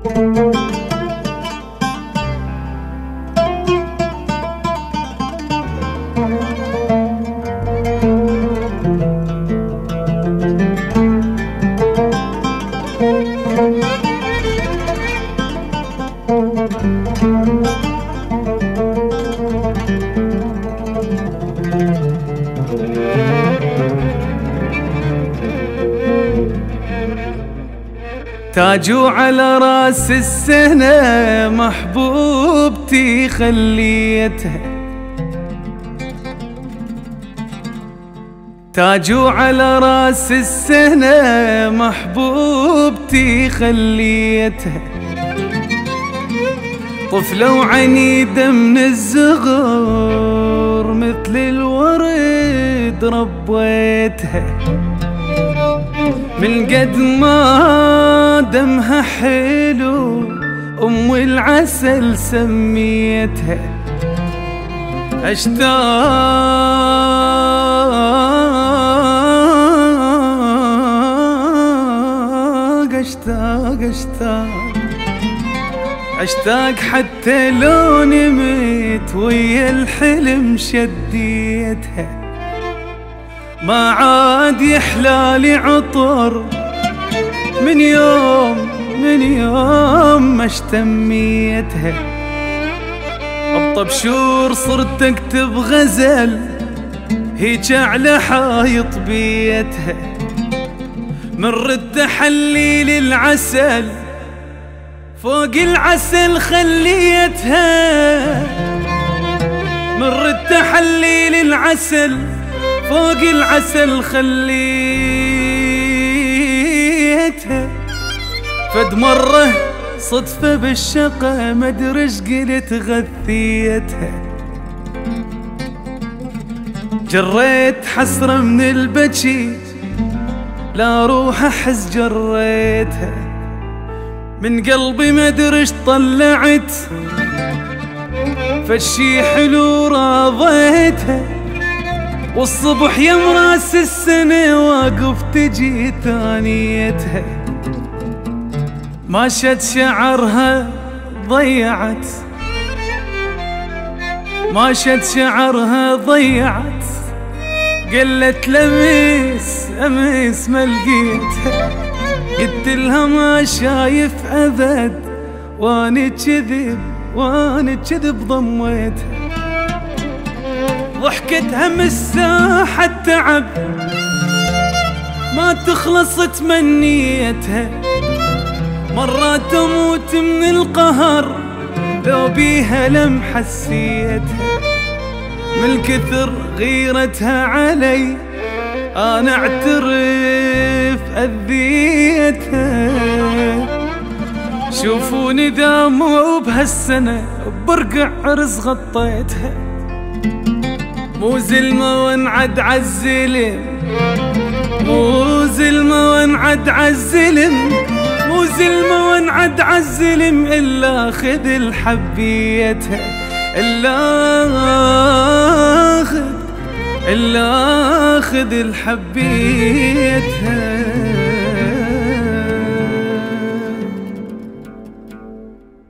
تاجو على راس السنة محبوبتي خليتها، تاجو على راس السنة محبوبتي خليتها، طفلة وعنيدة من الزغر مثل الورد ربيتها، من قد ما دمها حلو أم العسل سميتها، اشتاق حتى لو نمت ويا الحلم شديتها، ما عاد يحلالي عطر من يوم ما اشتميتها، بطبشور صرت اكتب غزل هيج على حايط بيتها، من رد حليل العسل فوق العسل خليتها، من رد حليل العسل فوق العسل خليتها، فد مرة صدفة بالشقة مدرش قلت غثيتها، جريت حسرة من البكي لا روح احس جريتها، من قلبي مدرش طلعت فشي حلو راضيتها، والصبح يم راس السنة واقف تجي ثانيتها، ماشت شعرها ضيعت، ماشت شعرها ضيعت، قلت لمس ما لقيتها، قلت لها ما شايف أبد واني كذب ضميتها، ضحكتها مساحة تعب ما تخلص تمنيتها، مرات اموت من القهر لو بيها لم حسيتها، من كثر غيرتها علي انا اعترف اذيتها، شوفوني داموا بهالسنة برقع عرس غطيتها، مو زلمة وانعد عالزلم، مو زلمة وانعد عالزلم، مو زلمة وانعد عالزلم إلا خذ الحبيتها، إلا خذ الحبيتها.